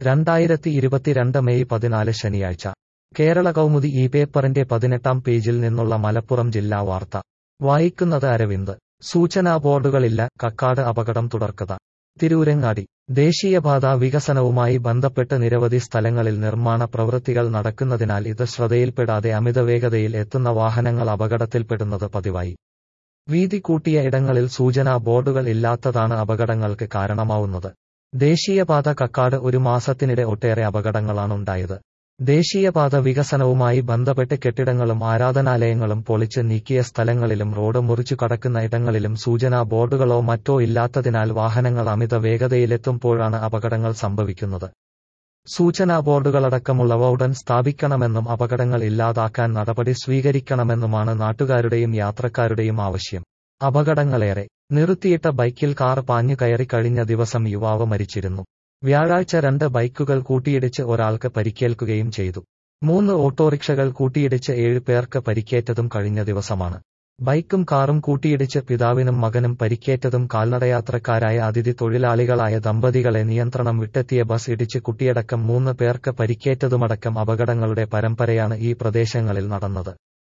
2022 May 14 ശനിയാഴ്ച കേരള കൗമുദി ഈ പേപ്പറിന്റെ 18-ാം പേജിൽ നിന്നുള്ള മലപ്പുറം ജില്ലാ വാർത്ത വായിക്കുന്നത് അരവിന്ദ്. സൂചനാ ബോർഡുകളില്ല, കക്കാട് അപകടം തുടർക്കഥ. തിരൂരങ്ങാടി. ദേശീയപാത വികസനവുമായി ബന്ധപ്പെട്ട് നിരവധി സ്ഥലങ്ങളിൽ നിർമ്മാണ പ്രവൃത്തികൾ നടക്കുന്നതിനാൽ ഇത് ശ്രദ്ധയിൽപ്പെടാതെ അമിതവേഗതയിൽ എത്തുന്ന വാഹനങ്ങൾ അപകടത്തിൽപ്പെടുന്നത് പതിവായി. വീതി കൂട്ടിയ ഇടങ്ങളിൽ സൂചനാ ബോർഡുകൾ ഇല്ലാത്തതാണ് അപകടങ്ങൾക്ക് കാരണമാവുന്നത്. ദേശീയപാത കക്കാട് ഒരു മാസത്തിനിടെ ഒട്ടേറെ അപകടങ്ങളാണുണ്ടായത്. ദേശീയപാത വികസനവുമായി ബന്ധപ്പെട്ട് കെട്ടിടങ്ങളും ആരാധനാലയങ്ങളും പൊളിച്ച് നീക്കിയ സ്ഥലങ്ങളിലും റോഡ് മുറിച്ചു കടക്കുന്ന ഇടങ്ങളിലും സൂചനാ ബോർഡുകളോ മറ്റോ ഇല്ലാത്തതിനാൽ വാഹനങ്ങൾ അമിത വേഗതയിലെത്തുമ്പോഴാണ് അപകടങ്ങൾ സംഭവിക്കുന്നത്. സൂചനാ ബോർഡുകളടക്കമുള്ളവ ഉടൻ സ്ഥാപിക്കണമെന്നും അപകടങ്ങൾ ഇല്ലാതാക്കാൻ നടപടി സ്വീകരിക്കണമെന്നുമാണ് നാട്ടുകാരുടെയും യാത്രക്കാരുടെയും ആവശ്യം. അപകടങ്ങളേറെ. നിർത്തിയിട്ട ബൈക്കിൽ കാർ പാഞ്ഞു കയറി കഴിഞ്ഞ ദിവസം യുവാവ് മരിച്ചിരുന്നു. വ്യാഴാഴ്ച 2 ബൈക്കുകൾ കൂട്ടിയിടിച്ച് ഒരാൾക്ക് പരിക്കേൽക്കുകയും ചെയ്തു. 3 ഓട്ടോറിക്ഷകൾ കൂട്ടിയിടിച്ച് 7 പേർക്ക് പരിക്കേറ്റതും കഴിഞ്ഞ ദിവസമാണ്. ബൈക്കും കാറും കൂട്ടിയിടിച്ച് പിതാവിനും മകനും പരിക്കേറ്റതും കാൽനടയാത്രക്കാരായ അതിഥി തൊഴിലാളികളായ ദമ്പതികളെ നിയന്ത്രണം വിട്ടെത്തിയ ബസ് ഇടിച്ച് കുട്ടിയടക്കം 3 പേർക്ക് പരിക്കേറ്റതുമടക്കം അപകടങ്ങളുടെ പരമ്പരയാണ് ഈ പ്രദേശങ്ങളിൽ നടന്നത്.